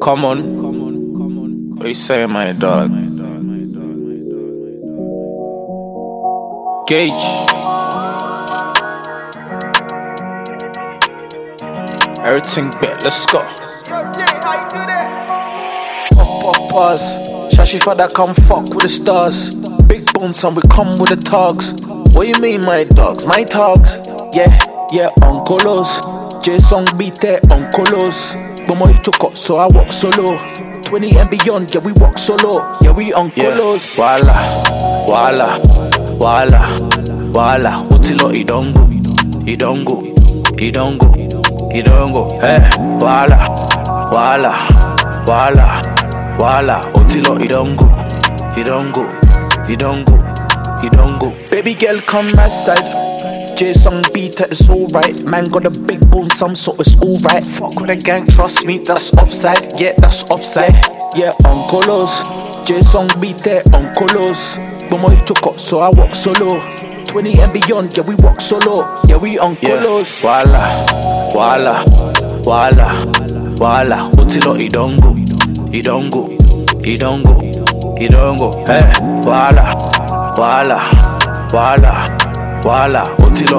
Come on. What you saying, my dog? Gage. Everything bet, let's go. Pause. Shashi father come fuck with the stars. Big bones and we come with the togs. What you mean, my dogs? My togs? Yeah, Uncolos. J-Song beat there, Uncolos. Bomo Ichoko, so I walk solo. 20 and beyond, yeah, we walk solo. Yeah, we Uncolos. Wala. Utilo idongo. Hey, wala. Utilo idongo. Baby girl, come my side. J-Song beat it, it's alright. Man got a big bone, so it's alright. Fuck with the gang, trust me, that's offside. Yeah, that's offside. Yeah, Uncolos. J-Song beat it, Uncolos. Bomo Ichoko, so I walk solo. 20 and beyond, yeah, we walk solo. Yeah, we Uncolos. Wala. Utilo idongo. Hey, wala. Utilo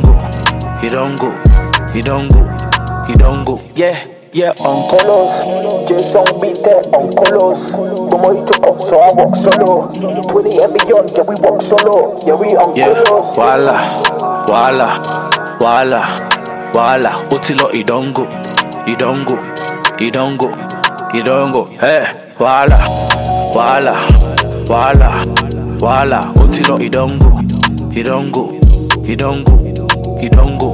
idongo. Yeah, Uncolos. J-Song beat that, Uncolos. Bomo Ichoko, so I walk solo. 20 and beyond, yeah, we walk solo. Yeah, we Uncolos. Wala. Utilo idongo. Hey, wala. Utilo idongo.